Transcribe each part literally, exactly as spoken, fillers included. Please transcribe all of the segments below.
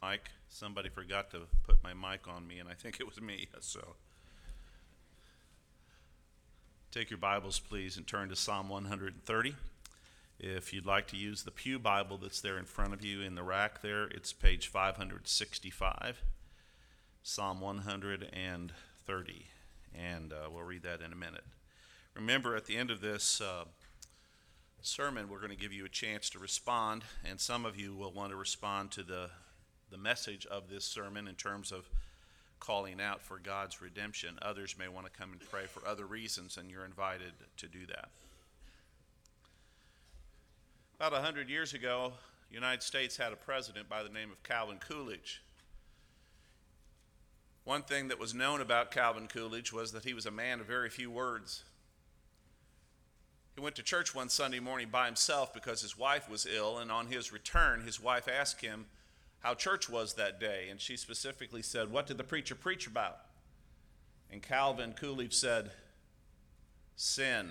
mic. Somebody forgot to put my mic on me, and I think it was me. So take your Bibles, please, and turn to Psalm one thirty. If you'd like to use the Pew Bible that's there in front of you in the rack there, it's page five sixty-five, Psalm one thirty, and uh, we'll read that in a minute. Remember, at the end of this uh, sermon, we're going to give you a chance to respond, and some of you will want to respond to the, the message of this sermon in terms of calling out for God's redemption. Others may want to come and pray for other reasons, and you're invited to do that. About one hundred years ago, the United States had a president by the name of Calvin Coolidge. One thing that was known about Calvin Coolidge was that he was a man of very few words. He went to church one Sunday morning by himself because his wife was ill, and on his return, his wife asked him how church was that day, and she specifically said, "What did the preacher preach about?" And Calvin Coolidge said, "Sin."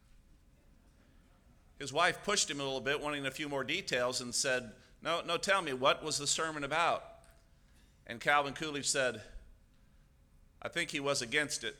His wife pushed him a little bit, wanting a few more details, and said, no, no, tell me, what was the sermon about?" And Calvin Coolidge said, "I think he was against it."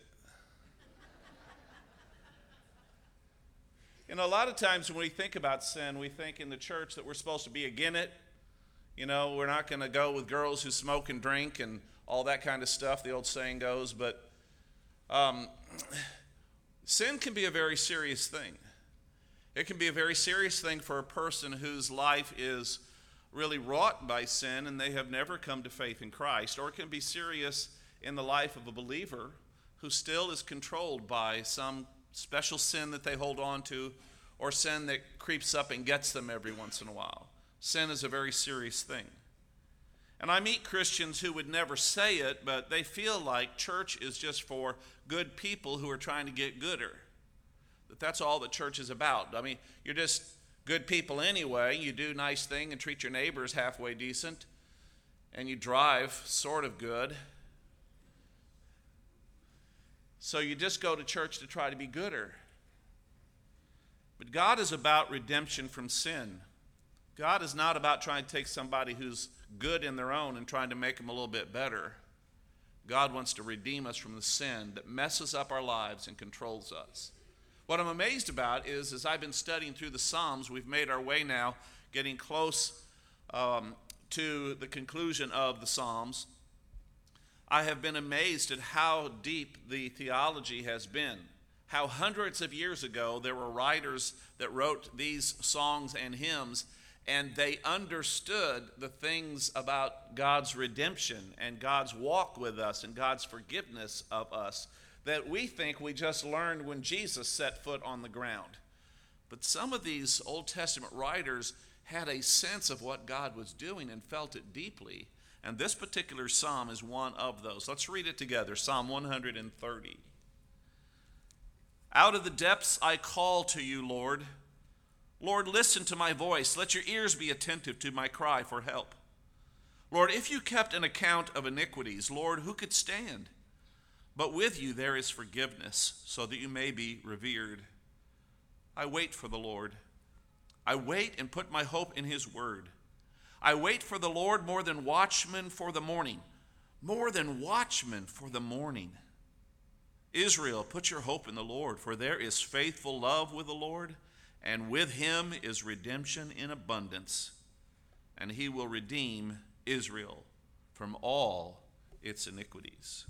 You know, a lot of times when we think about sin, we think in the church that we're supposed to be against it. You know, we're not going to go with girls who smoke and drink and all that kind of stuff, the old saying goes. But um, sin can be a very serious thing. It can be a very serious thing for a person whose life is really wrought by sin and they have never come to faith in Christ. Or it can be serious in the life of a believer who still is controlled by some special sin that they hold on to, or sin that creeps up and gets them every once in a while. Sin is a very serious thing. And I meet Christians who would never say it, but they feel like church is just for good people who are trying to get gooder. That that's all that church is about. I mean, you're just good people anyway. You do nice thing and treat your neighbors halfway decent, and you drive sort of good. So you just go to church to try to be gooder. But God is about redemption from sin. God is not about trying to take somebody who's good in their own and trying to make them a little bit better. God wants to redeem us from the sin that messes up our lives and controls us. What I'm amazed about is, as I've been studying through the Psalms, we've made our way now, getting close um, to the conclusion of the Psalms. I have been amazed at how deep the theology has been. How hundreds of years ago there were writers that wrote these songs and hymns, and they understood the things about God's redemption and God's walk with us and God's forgiveness of us that we think we just learned when Jesus set foot on the ground. But some of these Old Testament writers had a sense of what God was doing and felt it deeply. And this particular psalm is one of those. Let's read it together, Psalm one thirty. "Out of the depths I call to you, Lord. Lord, listen to my voice. Let your ears be attentive to my cry for help. Lord, if you kept an account of iniquities, Lord, who could stand? But with you there is forgiveness, so that you may be revered. I wait for the Lord. I wait and put my hope in his word. I wait for the Lord more than watchmen for the morning, more than watchmen for the morning. Israel, put your hope in the Lord, for there is faithful love with the Lord, and with him is redemption in abundance, and he will redeem Israel from all its iniquities."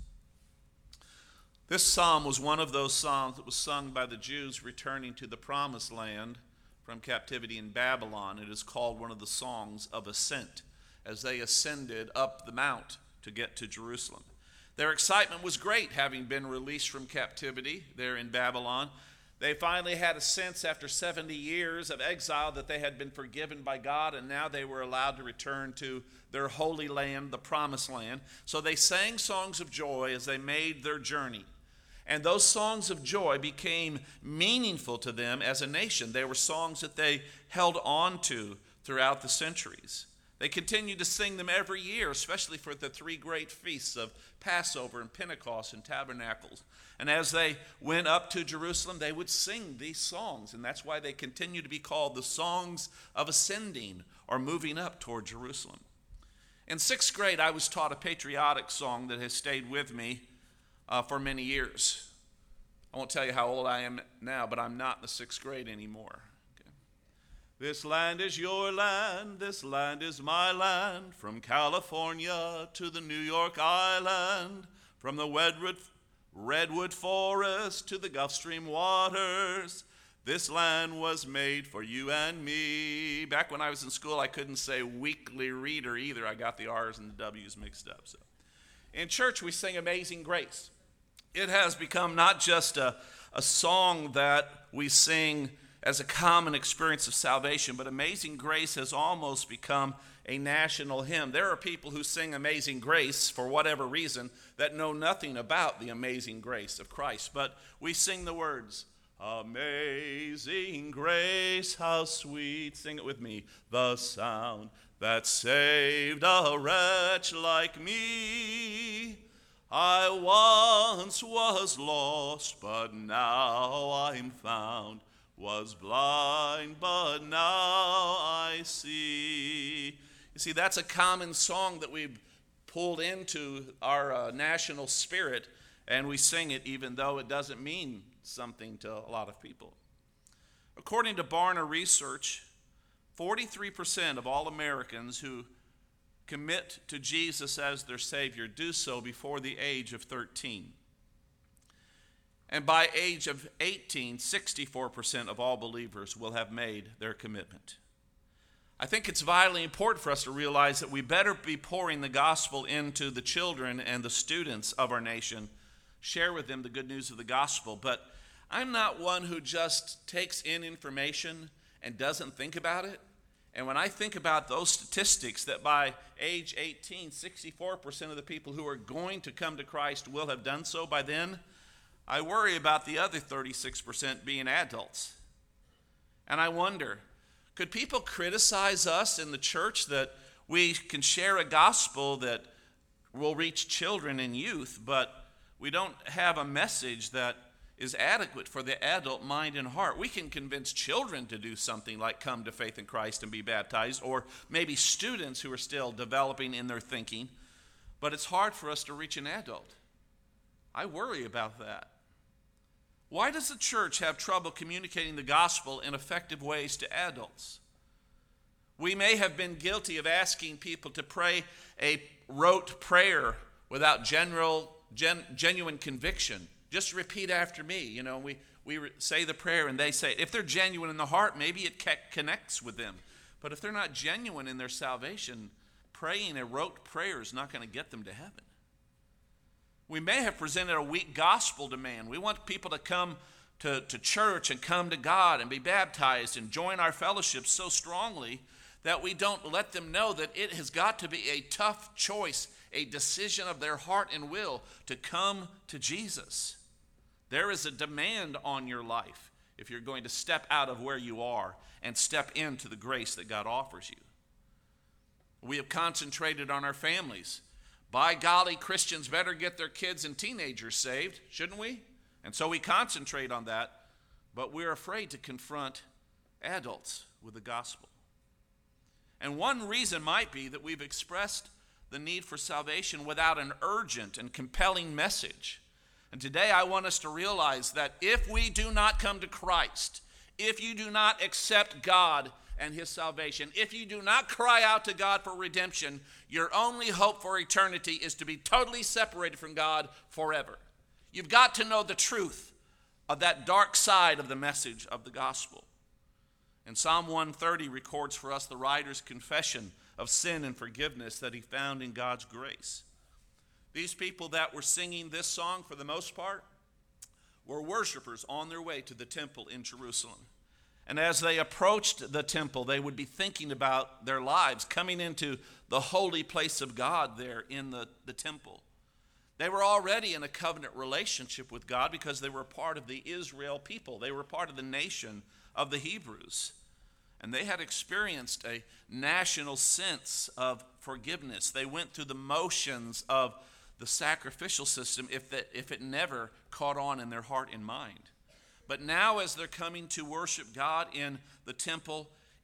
This psalm was one of those psalms that was sung by the Jews returning to the promised land from captivity in Babylon. It is called one of the songs of ascent, as they ascended up the mount to get to Jerusalem. Their excitement was great, having been released from captivity there in Babylon. They finally had a sense after seventy years of exile that they had been forgiven by God, and now they were allowed to return to their holy land, the promised land. So they sang songs of joy as they made their journey. And those songs of joy became meaningful to them as a nation. They were songs that they held on to throughout the centuries. They continued to sing them every year, especially for the three great feasts of Passover and Pentecost and Tabernacles. And as they went up to Jerusalem, they would sing these songs. And that's why they continue to be called the songs of ascending or moving up toward Jerusalem. In sixth grade, I was taught a patriotic song that has stayed with me uh, for many years. I won't tell you how old I am now, but I'm not in the sixth grade anymore. Okay. This land is your land, this land is my land, from California to the New York Island, from the redwood, redwood forest to the Gulf Stream waters. This land was made for you and me. Back when I was in school, I couldn't say weekly reader either. I got the R's and the W's mixed up. So, in church, we sing Amazing Grace. It has become not just a, a song that we sing as a common experience of salvation, but Amazing Grace has almost become a national hymn. There are people who sing Amazing Grace for whatever reason that know nothing about the amazing grace of Christ. But we sing the words, Amazing grace, how sweet, sing it with me, the sound that saved a wretch like me. I once was lost, but now I'm found, was blind, but now I see. You see, that's a common song that we've pulled into our uh, national spirit, and we sing it even though it doesn't mean something to a lot of people. According to Barna Research, forty-three percent of all Americans who commit to Jesus as their Savior do so before the age of thirteen. And by age of eighteen, sixty-four percent of all believers will have made their commitment. I think it's vitally important for us to realize that we better be pouring the gospel into the children and the students of our nation, share with them the good news of the gospel. But I'm not one who just takes in information and doesn't think about it. And when I think about those statistics that by age eighteen, sixty-four percent of the people who are going to come to Christ will have done so by then, I worry about the other thirty-six percent being adults. And I wonder, could people criticize us in the church that we can share a gospel that will reach children and youth, but we don't have a message that is adequate for the adult mind and heart? We can convince children to do something like come to faith in Christ and be baptized, or maybe students who are still developing in their thinking, but it's hard for us to reach an adult. I worry about that. Why does the church have trouble communicating the gospel in effective ways to adults? We may have been guilty of asking people to pray a rote prayer without general, gen, genuine conviction. Just repeat after me. You know, we, we say the prayer and they say it. If they're genuine in the heart, maybe it connects with them. But if they're not genuine in their salvation, praying a rote prayer is not going to get them to heaven. We may have presented a weak gospel demand. We want people to come to, to church and come to God and be baptized and join our fellowship so strongly that we don't let them know that it has got to be a tough choice, a decision of their heart and will to come to Jesus. There is a demand on your life if you're going to step out of where you are and step into the grace that God offers you. We have concentrated on our families. By golly, Christians better get their kids and teenagers saved, shouldn't we? And so we concentrate on that, but we're afraid to confront adults with the gospel. And one reason might be that we've expressed the need for salvation without an urgent and compelling message. And today I want us to realize that if we do not come to Christ, if you do not accept God and his salvation, if you do not cry out to God for redemption, your only hope for eternity is to be totally separated from God forever. You've got to know the truth of that dark side of the message of the gospel. And Psalm one thirty records for us the writer's confession of sin and forgiveness that he found in God's grace. These people that were singing this song, for the most part, were worshipers on their way to the temple in Jerusalem. And as they approached the temple, they would be thinking about their lives coming into the holy place of God there in the, the temple. They were already in a covenant relationship with God because they were part of the Israel people. They were part of the nation of the Hebrews. And they had experienced a national sense of forgiveness. They went through the motions of the sacrificial system if, that, if it never caught on in their heart and mind. But now as they're coming to worship God in the temple,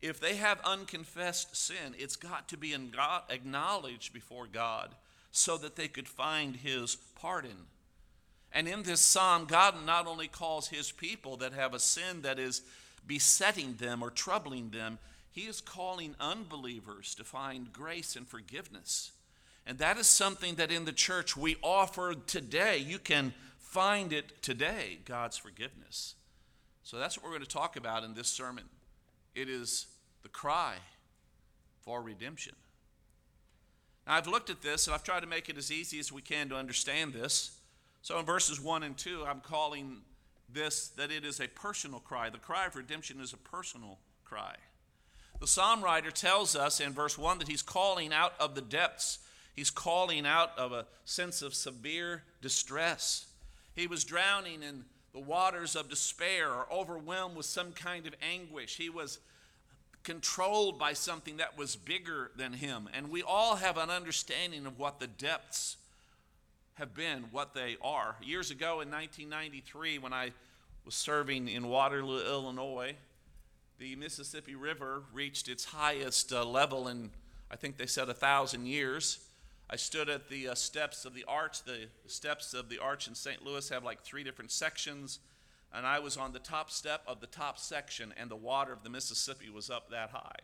if they have unconfessed sin, it's got to be acknowledged before God so that they could find his pardon. And in this psalm, God not only calls his people that have a sin that is besetting them or troubling them, he is calling unbelievers to find grace and forgiveness. And that is something that in the church we offer today. You can find it today, God's forgiveness. So that's what we're going to talk about in this sermon. It is the cry for redemption. Now, I've looked at this and I've tried to make it as easy as we can to understand this. So in verses one and two, I'm calling this that it is a personal cry. The cry of redemption is a personal cry. The psalm writer tells us in verse one that he's calling out of the depths. He's calling out of a sense of severe distress. He was drowning in the waters of despair or overwhelmed with some kind of anguish. He was controlled by something that was bigger than him. And we all have an understanding of what the depths have been, what they are. Years ago in nineteen ninety-three, when I was serving in Waterloo, Illinois, the Mississippi River reached its highest uh, level in, I think they said, a thousand years. I stood at the uh, steps of the arch. The steps of the arch in Saint Louis have like three different sections, and I was on the top step of the top section, and the water of the Mississippi was up that high.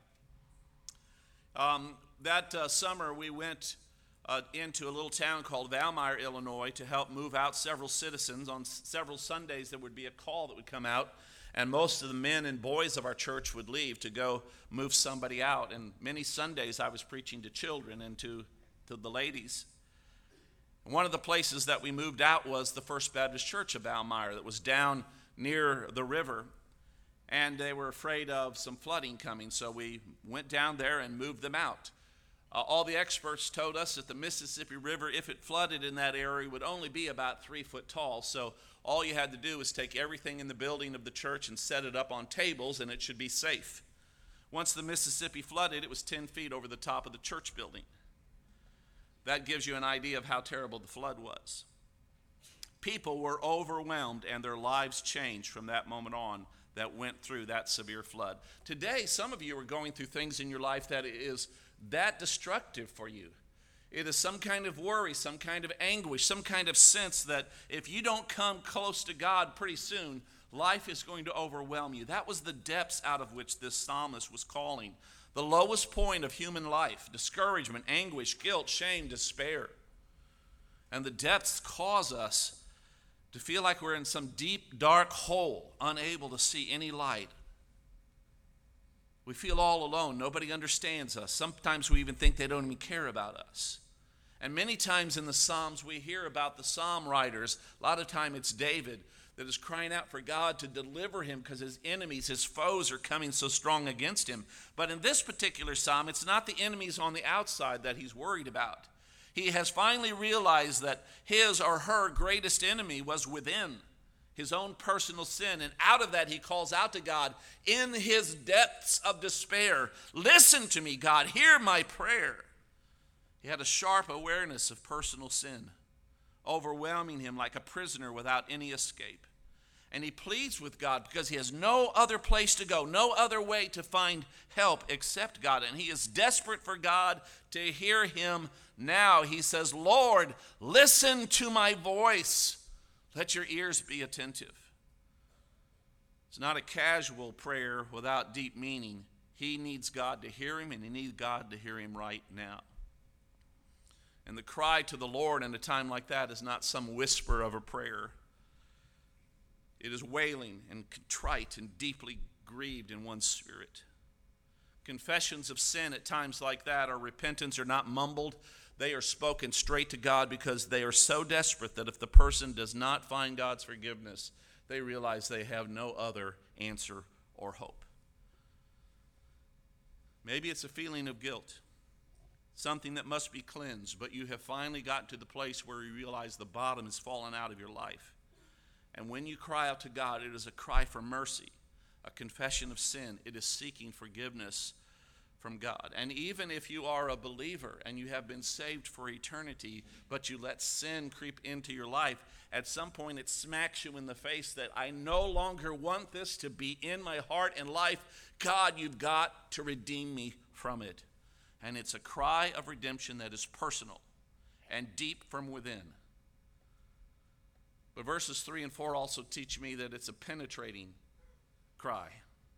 Um, that uh, summer, we went uh, into a little town called Valmeyer, Illinois, to help move out several citizens. On s- several Sundays, there would be a call that would come out, and most of the men and boys of our church would leave to go move somebody out. And many Sundays, I was preaching to children and to to the ladies. One of the places that we moved out was the First Baptist Church of Valmeyer that was down near the river, and they were afraid of some flooding coming, so we went down there and moved them out. Uh, all the experts told us that the Mississippi River, if it flooded in that area, would only be about three foot tall, so all you had to do was take everything in the building of the church and set it up on tables, and it should be safe. Once the Mississippi flooded, it was ten feet over the top of the church building. That gives you an idea of how terrible the flood was. People were overwhelmed and their lives changed from that moment on that went through that severe flood. Today, some of you are going through things in your life that is that destructive for you. It is some kind of worry, some kind of anguish, some kind of sense that if you don't come close to God pretty soon, life is going to overwhelm you. That was the depths out of which this psalmist was calling. The lowest point of human life, discouragement, anguish, guilt, shame, despair. And the depths cause us to feel like we're in some deep, dark hole, unable to see any light. We feel all alone. Nobody understands us. Sometimes we even think they don't even care about us. And many times in the Psalms, we hear about the psalm writers. A lot of time it's David that is crying out for God to deliver him because his enemies, his foes are coming so strong against him. But in this particular psalm, it's not the enemies on the outside that he's worried about. He has finally realized that his or her greatest enemy was within, his own personal sin. And out of that, he calls out to God in his depths of despair. Listen to me, God. Hear my prayer. He had a sharp awareness of personal sin, overwhelming him like a prisoner without any escape. And he pleads with God because he has no other place to go, no other way to find help except God. And he is desperate for God to hear him now. He says, Lord, listen to my voice. Let your ears be attentive. It's not a casual prayer without deep meaning. He needs God to hear him, and he needs God to hear him right now. And the cry to the Lord in a time like that is not some whisper of a prayer. It is wailing and contrite and deeply grieved in one's spirit. Confessions of sin at times like that or repentance are not mumbled. They are spoken straight to God because they are so desperate that if the person does not find God's forgiveness, they realize they have no other answer or hope. Maybe it's a feeling of guilt, something that must be cleansed, but you have finally gotten to the place where you realize the bottom has fallen out of your life. And when you cry out to God, it is a cry for mercy, a confession of sin. It is seeking forgiveness from God. And even if you are a believer and you have been saved for eternity, but you let sin creep into your life, at some point it smacks you in the face that I no longer want this to be in my heart and life. God, you've got to redeem me from it. And it's a cry of redemption that is personal and deep from within. But verses three and four also teach me that it's a penetrating cry.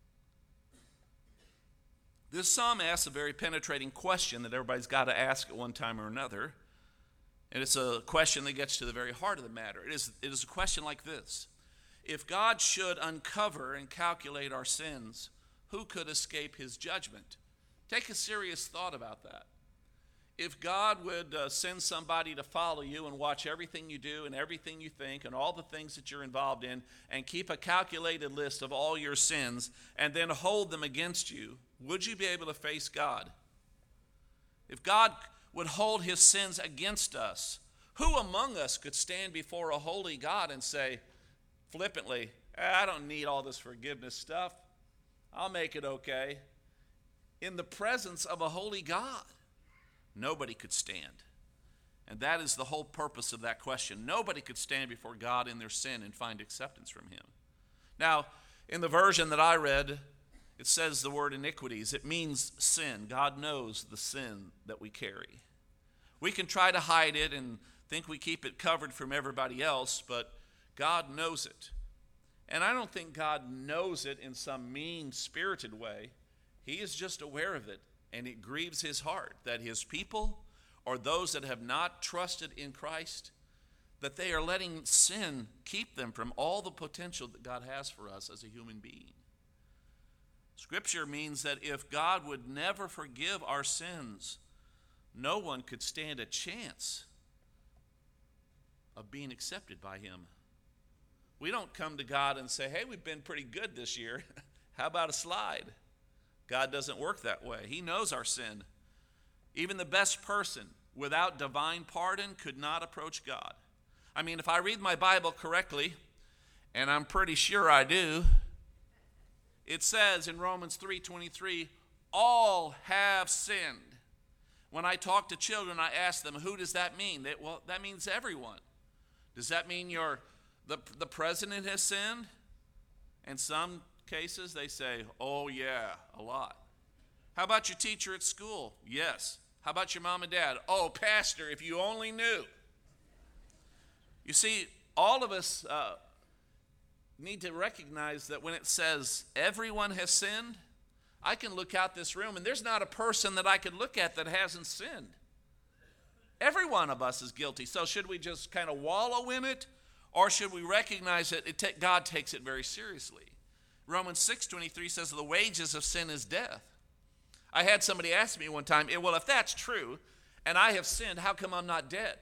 This psalm asks a very penetrating question that everybody's got to ask at one time or another. And it's a question that gets to the very heart of the matter. It is, it is a question like this. If God should uncover and calculate our sins, who could escape his judgment? Take a serious thought about that. If God would uh, send somebody to follow you and watch everything you do and everything you think and all the things that you're involved in and keep a calculated list of all your sins and then hold them against you, would you be able to face God? If God would hold his sins against us, who among us could stand before a holy God and say flippantly, I don't need all this forgiveness stuff. I'll make it okay. In the presence of a holy God, nobody could stand. And that is the whole purpose of that question. Nobody could stand before God in their sin and find acceptance from him. Now, in the version that I read, it says the word iniquities. It means sin. God knows the sin that we carry. We can try to hide it and think we keep it covered from everybody else, but God knows it. And I don't think God knows it in some mean-spirited way. He is just aware of it, and it grieves his heart that his people, or those that have not trusted in Christ, that they are letting sin keep them from all the potential that God has for us as a human being. Scripture means that if God would never forgive our sins, no one could stand a chance of being accepted by him. We don't come to God and say, hey, we've been pretty good this year. How about a slide? God doesn't work that way. He knows our sin. Even the best person without divine pardon could not approach God. I mean, if I read my Bible correctly, and I'm pretty sure I do, it says in Romans three twenty-three, all have sinned. When I talk to children, I ask them, who does that mean? They, well, that means everyone. Does that mean your the, the president has sinned? In some cases, they say, oh yeah, a lot. How about your teacher at school? Yes. How about your mom and dad? Oh, pastor, if you only knew. You see, all of us uh, need to recognize that when it says everyone has sinned, I can look out this room and there's not a person that I could look at that hasn't sinned. Every one of us is guilty. So should we just kind of wallow in it, or should we recognize that it ta- God takes it very seriously? Romans six twenty-three says the wages of sin is death. I had somebody ask me one time, well, if that's true and I have sinned, how come I'm not dead?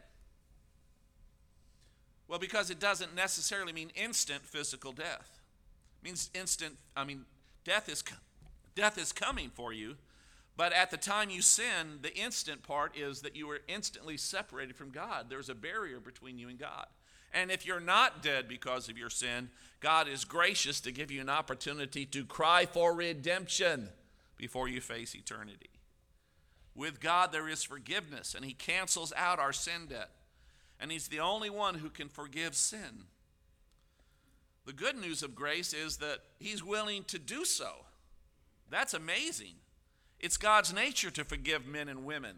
Well, because it doesn't necessarily mean instant physical death. It means instant, I mean, death is death is coming for you, but at the time you sin, the instant part is that you were instantly separated from God. There's a barrier between you and God. And if you're not dead because of your sin, God is gracious to give you an opportunity to cry for redemption before you face eternity. With God, there is forgiveness, and he cancels out our sin debt. And he's the only one who can forgive sin. The good news of grace is that he's willing to do so. That's amazing. It's God's nature to forgive men and women.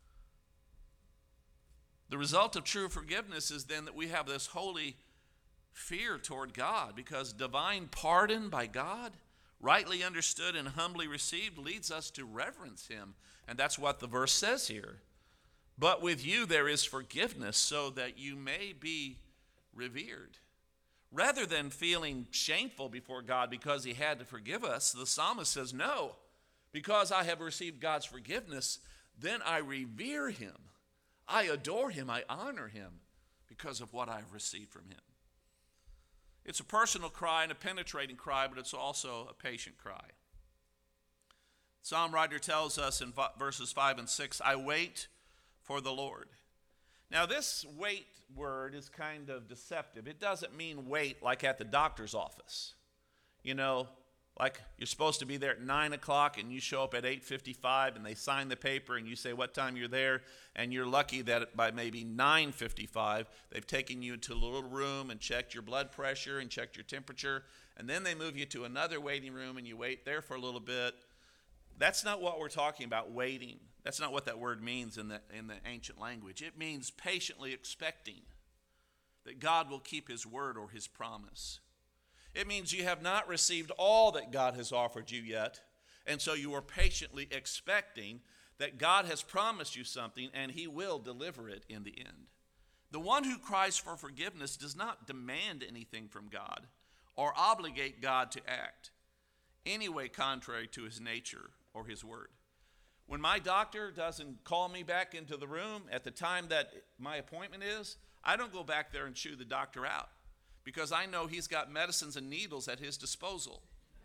The result of true forgiveness is then that we have this holy fear toward God, because divine pardon by God, rightly understood and humbly received, leads us to reverence him. And that's what the verse says here. But with you there is forgiveness, so that you may be revered. Rather than feeling shameful before God because he had to forgive us, the psalmist says, no, because I have received God's forgiveness, then I revere him. I adore him. I honor him because of what I've received from him. It's a personal cry and a penetrating cry, but it's also a patient cry. Psalm writer tells us in verses five and six, I wait for the Lord. Now this wait word is kind of deceptive. It doesn't mean wait like at the doctor's office. You know, Like you're supposed to be there at nine o'clock and you show up at eight fifty-five and they sign the paper and you say what time you're there, and you're lucky that by maybe nine fifty-five they've taken you to a little room and checked your blood pressure and checked your temperature, and then they move you to another waiting room and you wait there for a little bit. That's not what we're talking about, waiting. That's not what that word means in the, in the ancient language. It means patiently expecting that God will keep his word or his promise. It means you have not received all that God has offered you yet, and so you are patiently expecting that God has promised you something and he will deliver it in the end. The one who cries for forgiveness does not demand anything from God or obligate God to act anyway contrary to his nature or his word. When my doctor doesn't call me back into the room at the time that my appointment is, I don't go back there and chew the doctor out, because I know he's got medicines and needles at his disposal.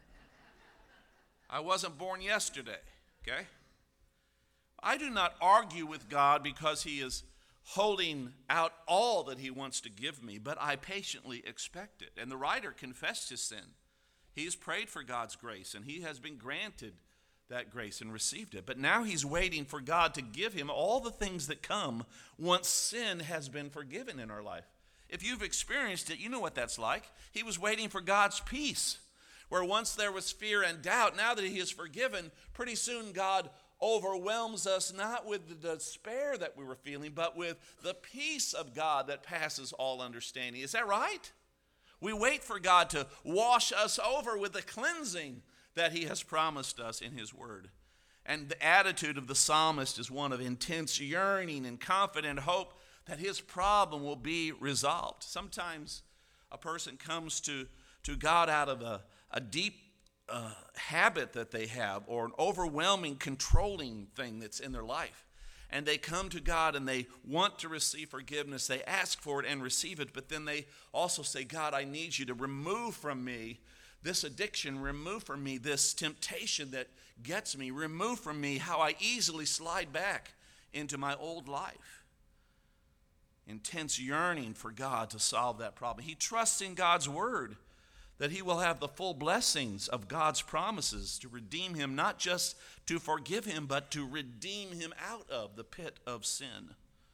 I wasn't born yesterday, okay? I do not argue with God because he is holding out all that he wants to give me, but I patiently expect it. And the writer confessed his sin. He has prayed for God's grace, and he has been granted that grace and received it. But now he's waiting for God to give him all the things that come once sin has been forgiven in our life. If you've experienced it, you know what that's like. He was waiting for God's peace, where once there was fear and doubt, now that he is forgiven, pretty soon God overwhelms us not with the despair that we were feeling, but with the peace of God that passes all understanding. Is that right? We wait for God to wash us over with the cleansing that he has promised us in his word. And the attitude of the psalmist is one of intense yearning and confident hope that his problem will be resolved. Sometimes a person comes to, to God out of a, a deep uh, habit that they have, or an overwhelming, controlling thing that's in their life. And they come to God and they want to receive forgiveness. They ask for it and receive it, but then they also say, God, I need you to remove from me this addiction, remove from me this temptation that gets me, remove from me how I easily slide back into my old life. Intense yearning for God to solve that problem. He trusts in God's word that he will have the full blessings of God's promises to redeem him, not just to forgive him, but to redeem him out of the pit of sin.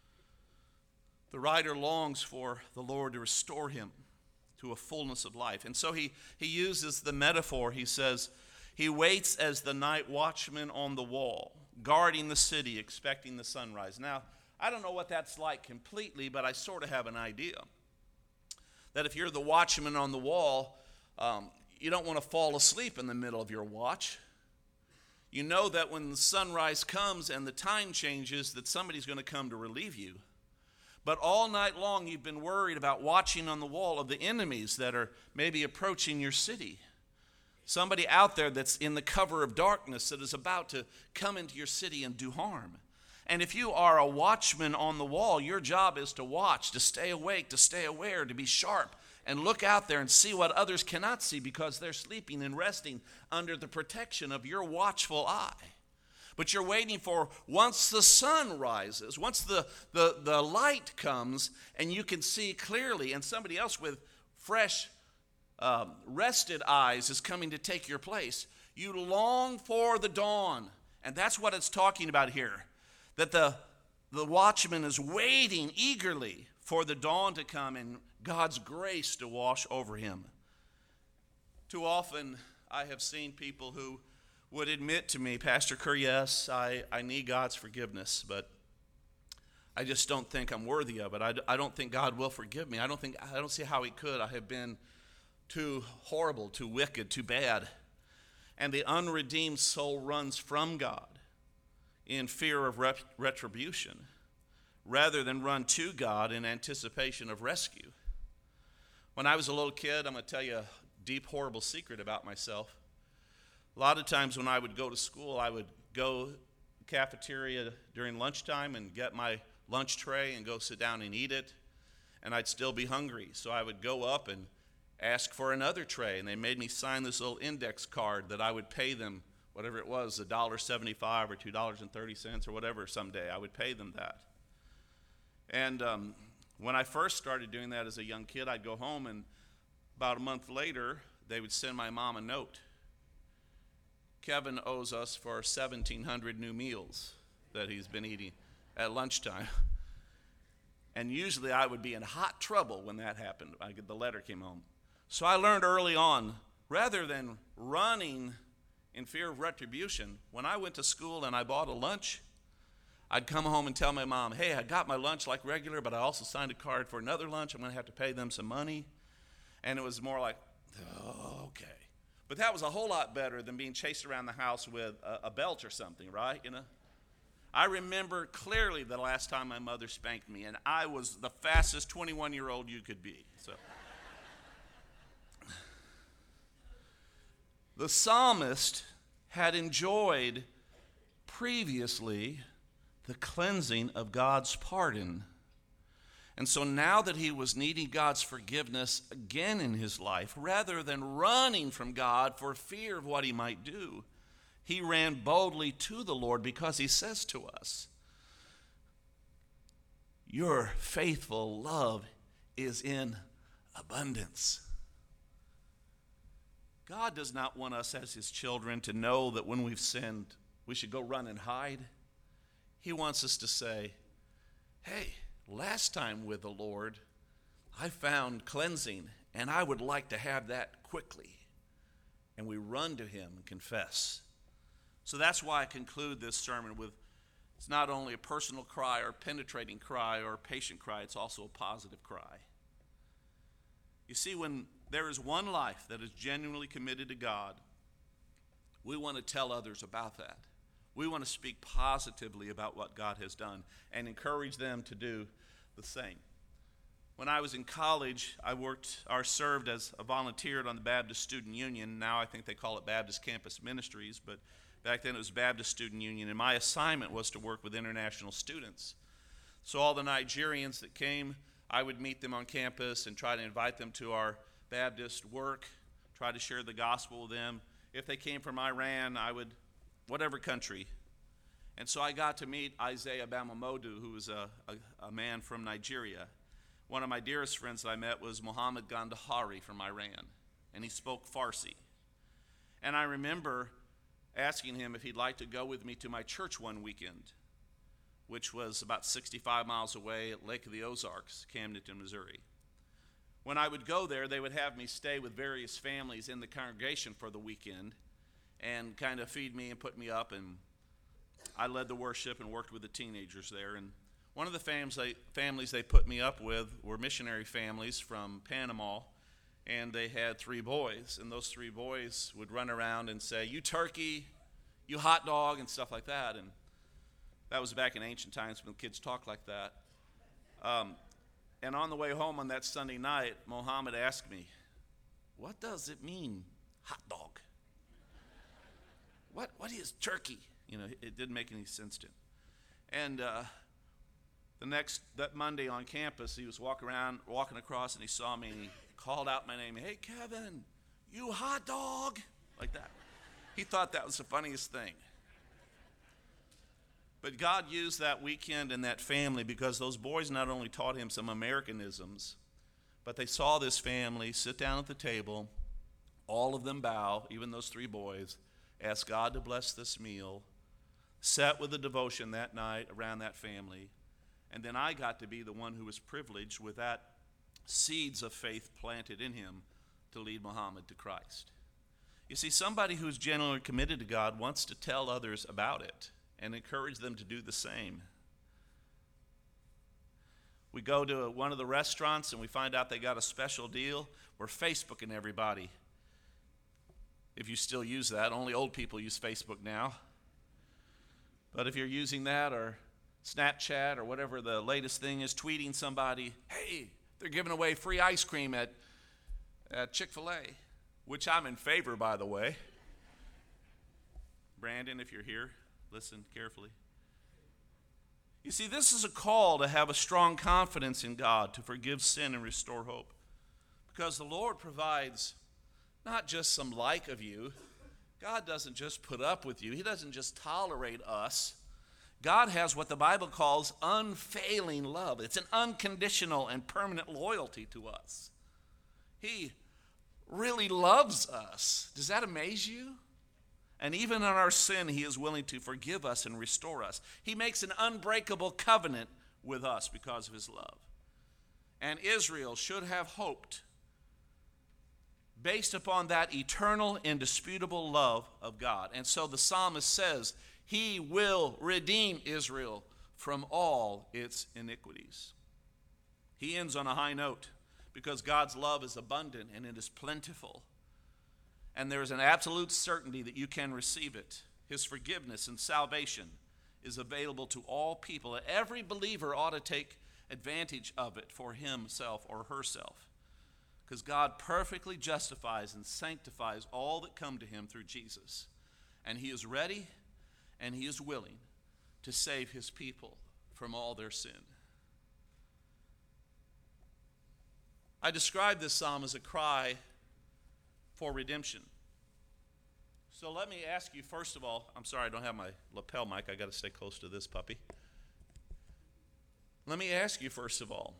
The writer longs for the Lord to restore him to a fullness of life. And so he, he uses the metaphor. He says, he waits as the night watchman on the wall, guarding the city, expecting the sunrise. Now, I don't know what that's like completely, but I sort of have an idea. That if you're the watchman on the wall, um, you don't want to fall asleep in the middle of your watch. You know that when the sunrise comes and the time changes, that somebody's going to come to relieve you. But all night long, you've been worried about watching on the wall of the enemies that are maybe approaching your city. Somebody out there that's in the cover of darkness that is about to come into your city and do harm. And if you are a watchman on the wall, your job is to watch, to stay awake, to stay aware, to be sharp, and look out there and see what others cannot see because they're sleeping and resting under the protection of your watchful eye. But you're waiting for once the sun rises, once the, the, the light comes and you can see clearly, and somebody else with fresh, um, rested eyes is coming to take your place. You long for the dawn. And that's what it's talking about here. That the, the watchman is waiting eagerly for the dawn to come and God's grace to wash over him. Too often I have seen people who would admit to me, Pastor Kerr, yes, I, I need God's forgiveness, but I just don't think I'm worthy of it. I, I don't think God will forgive me. I don't think I don't see how he could. I have been too horrible, too wicked, too bad. And the unredeemed soul runs from God in fear of rep- retribution rather than run to God in anticipation of rescue. When I was a little kid, I'm going to tell you a deep, horrible secret about myself. A lot of times when I would go to school, I would go to the cafeteria during lunchtime and get my lunch tray and go sit down and eat it, and I'd still be hungry. So I would go up and ask for another tray, and they made me sign this little index card that I would pay them whatever it was, one dollar seventy-five or two dollars and thirty cents or whatever someday. I would pay them that. And um, when I first started doing that as a young kid, I'd go home, and about a month later, they would send my mom a note. Kevin owes us for seventeen hundred new meals that he's been eating at lunchtime. And usually I would be in hot trouble when that happened. I get the letter came home. So I learned early on, rather than running in fear of retribution, when I went to school and I bought a lunch, I'd come home and tell my mom, hey, I got my lunch like regular, but I also signed a card for another lunch. I'm going to have to pay them some money. And it was more like, oh, okay. But that was a whole lot better than being chased around the house with a, a belt or something, right? You know? I remember clearly the last time my mother spanked me, and I was the fastest twenty-one-year-old you could be. So, the psalmist had enjoyed previously the cleansing of God's pardon. And so now that he was needing God's forgiveness again in his life, rather than running from God for fear of what he might do, he ran boldly to the Lord because he says to us, your faithful love is in abundance. God does not want us as his children to know that when we've sinned, we should go run and hide. He wants us to say, hey, last time with the Lord, I found cleansing, and I would like to have that quickly. And we run to him and confess. So that's why I conclude this sermon with, it's not only a personal cry or penetrating cry or a patient cry, it's also a positive cry. You see, when there is one life that is genuinely committed to God, we want to tell others about that. We want to speak positively about what God has done and encourage them to do the same. When I was in college, I worked or served as a volunteer on the Baptist Student Union. Now I think they call it Baptist Campus Ministries, but back then it was Baptist Student Union, and my assignment was to work with international students. So all the Nigerians that came, I would meet them on campus and try to invite them to our Baptist work, try to share the gospel with them. If they came from Iran, I would, whatever country. And so I got to meet Isaiah Bamamodu, who was a, a, a man from Nigeria. One of my dearest friends that I met was Mohammed Gandhari from Iran, and he spoke Farsi. And I remember asking him if he'd like to go with me to my church one weekend, which was about sixty-five miles away at Lake of the Ozarks, Camdenton, Missouri. When I would go there, they would have me stay with various families in the congregation for the weekend and kind of feed me and put me up, and I led the worship and worked with the teenagers there. And one of the families they, families they put me up with were missionary families from Panama, and they had three boys, and those three boys would run around and say, you turkey, you hot dog, and stuff like that. And that was back in ancient times when kids talked like that. Um, and on the way home on that Sunday night, Mohammed asked me, what does it mean, hot dog? What What is turkey? You know, it didn't make any sense to him. And uh, the next, that Monday on campus, he was walking around, walking across, and he saw me, and he called out my name. Hey, Kevin, you hot dog, like that. He thought that was the funniest thing. But God used that weekend and that family because those boys not only taught him some Americanisms, but they saw this family sit down at the table, all of them bow, even those three boys, ask God to bless this meal, sat with the devotion that night around that family, and then I got to be the one who was privileged with that seeds of faith planted in him to lead Muhammad to Christ. You see, somebody who's genuinely committed to God wants to tell others about it and encourage them to do the same. We go to one of the restaurants and we find out they got a special deal. We're Facebooking everybody. If you still use that, only old people use Facebook now. But if you're using that or Snapchat or whatever the latest thing is, tweeting somebody, hey, they're giving away free ice cream at, at Chick-fil-A, which I'm in favor, by the way. Brandon, if you're here, listen carefully. You see, this is a call to have a strong confidence in God, to forgive sin and restore hope. Because the Lord provides not just some like of you. God doesn't just put up with you. He doesn't just tolerate us. God has what the Bible calls unfailing love. It's an unconditional and permanent loyalty to us. He really loves us. Does that amaze you? And even in our sin, he is willing to forgive us and restore us. He makes an unbreakable covenant with us because of his love. And Israel should have hoped, based upon that eternal, indisputable love of God. And so the psalmist says, he will redeem Israel from all its iniquities. He ends on a high note because God's love is abundant and it is plentiful. And there is an absolute certainty that you can receive it. His forgiveness and salvation is available to all people. Every believer ought to take advantage of it for himself or herself, because God perfectly justifies and sanctifies all that come to him through Jesus. And he is ready and he is willing to save his people from all their sin. I describe this psalm as a cry for redemption. So let me ask you, first of all, I'm sorry I don't have my lapel mic. I got to stay close to this puppy. Let me ask you, first of all,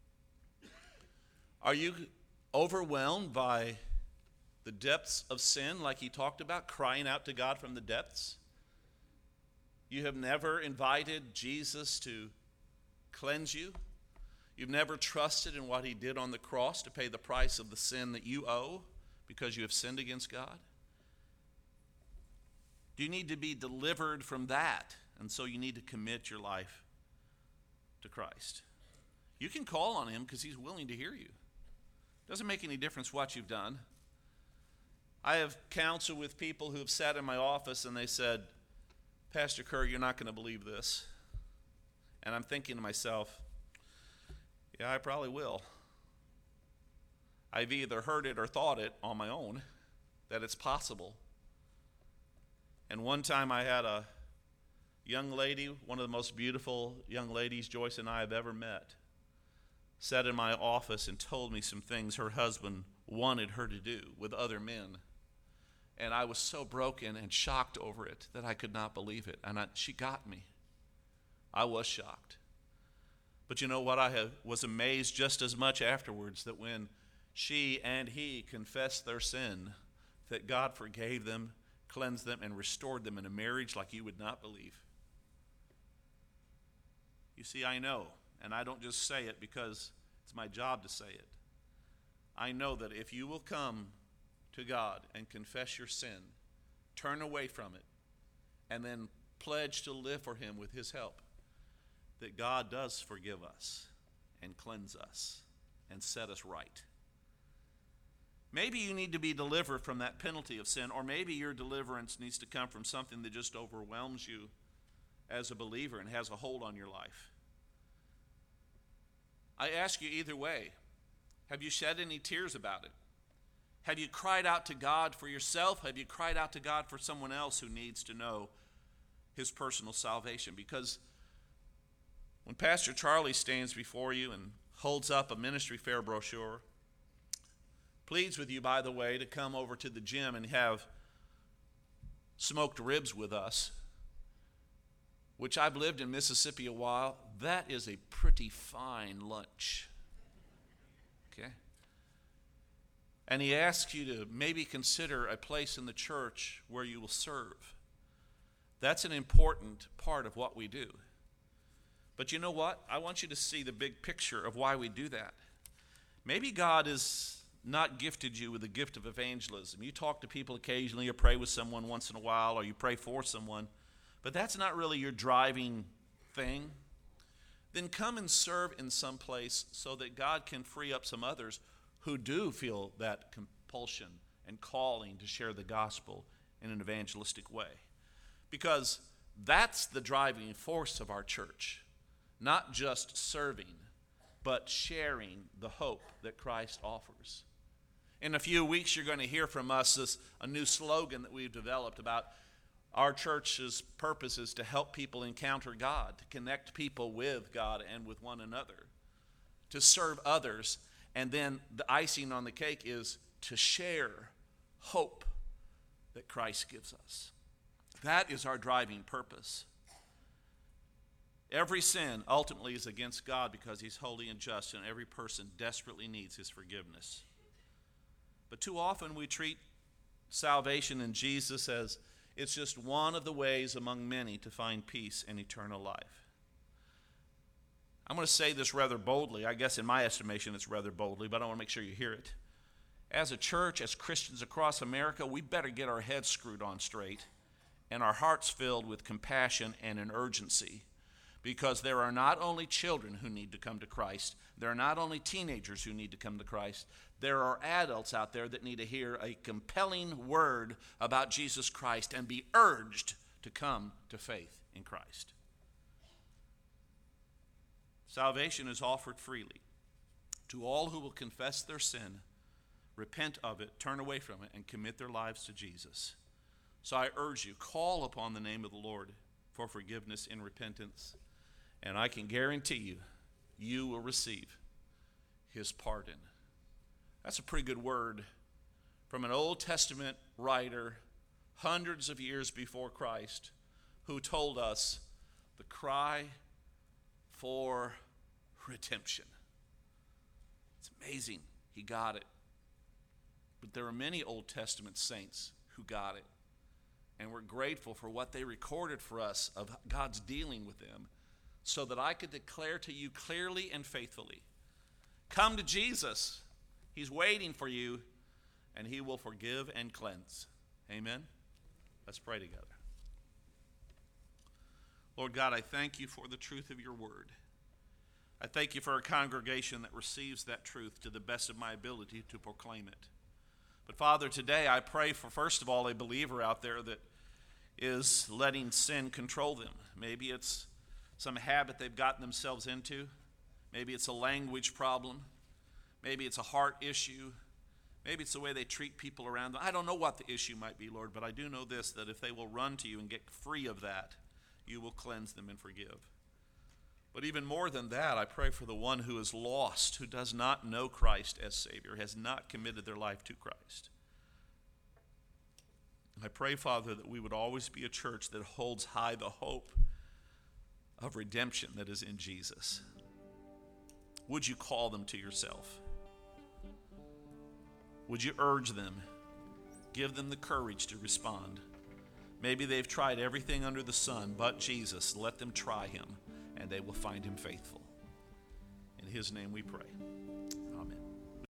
are you overwhelmed by the depths of sin like he talked about, crying out to God from the depths? You have never invited Jesus to cleanse you. You've never trusted in what he did on the cross to pay the price of the sin that you owe because you have sinned against God. Do you need to be delivered from that? And so you need to commit your life to Christ. You can call on him because he's willing to hear you. Doesn't make any difference what you've done. I have counsel with people who have sat in my office and they said, Pastor Kerr, you're not going to believe this. And I'm thinking to myself, yeah, I probably will. I've either heard it or thought it on my own, that it's possible. And one time I had a young lady, one of the most beautiful young ladies Joyce and I have ever met, sat in my office and told me some things her husband wanted her to do with other men. And I was so broken and shocked over it that I could not believe it. And I, she got me. I was shocked. But you know what? I have, was amazed just as much afterwards that when she and he confessed their sin, that God forgave them, cleansed them, and restored them in a marriage like you would not believe. You see, I know, and I don't just say it because it's my job to say it. I know that if you will come to God and confess your sin, turn away from it, and then pledge to live for him with his help, that God does forgive us and cleanse us and set us right. Maybe you need to be delivered from that penalty of sin, or maybe your deliverance needs to come from something that just overwhelms you as a believer and has a hold on your life. I ask you either way, have you shed any tears about it? Have you cried out to God for yourself? Have you cried out to God for someone else who needs to know his personal salvation? Because when Pastor Charlie stands before you and holds up a ministry fair brochure, pleads with you, by the way, to come over to the gym and have smoked ribs with us, which I've lived in Mississippi a while, that is a pretty fine lunch. Okay? And he asks you to maybe consider a place in the church where you will serve. That's an important part of what we do. But you know what? I want you to see the big picture of why we do that. Maybe God has not gifted you with the gift of evangelism. You talk to people occasionally or pray with someone once in a while or you pray for someone, but that's not really your driving thing. Then come and serve in some place so that God can free up some others who do feel that compulsion and calling to share the gospel in an evangelistic way. Because that's the driving force of our church. Not just serving, but sharing the hope that Christ offers. In a few weeks, you're going to hear from us this, a new slogan that we've developed about our church's purpose is to help people encounter God, to connect people with God and with one another, to serve others, and then the icing on the cake is to share hope that Christ gives us. That is our driving purpose. Every sin ultimately is against God because he's holy and just, and every person desperately needs his forgiveness. But too often we treat salvation in Jesus as It's just one of the ways among many to find peace and eternal life. I'm going to say this rather boldly. I guess in my estimation it's rather boldly, but I want to make sure you hear it. As a church, as Christians across America, we better get our heads screwed on straight and our hearts filled with compassion and an urgency, because there are not only children who need to come to Christ, there are not only teenagers who need to come to Christ, there are adults out there that need to hear a compelling word about Jesus Christ and be urged to come to faith in Christ. Salvation is offered freely to all who will confess their sin, repent of it, turn away from it, and commit their lives to Jesus. So I urge you, call upon the name of the Lord for forgiveness and repentance, and I can guarantee you, you will receive his pardon. That's a pretty good word from an Old Testament writer hundreds of years before Christ, who told us the cry for redemption. It's amazing he got it. But there are many Old Testament saints who got it, and we're grateful for what they recorded for us of God's dealing with them, so that I could declare to you clearly and faithfully, come to Jesus. He's waiting for you, and he will forgive and cleanse. Amen? Let's pray together. Lord God, I thank you for the truth of your word. I thank you for a congregation that receives that truth to the best of my ability to proclaim it. But Father, today I pray for, first of all, a believer out there that is letting sin control them. Maybe it's some habit they've gotten themselves into. Maybe it's a language problem. Maybe it's a heart issue. Maybe it's the way they treat people around them. I don't know what the issue might be, Lord, but I do know this, that if they will run to you and get free of that, you will cleanse them and forgive. But even more than that, I pray for the one who is lost, who does not know Christ as Savior, has not committed their life to Christ. I pray, Father, that we would always be a church that holds high the hope of redemption that is in Jesus. Would you call them to yourself? Would you urge them? Give them the courage to respond. Maybe they've tried everything under the sun but Jesus. Let them try him, and they will find him faithful. In his name we pray.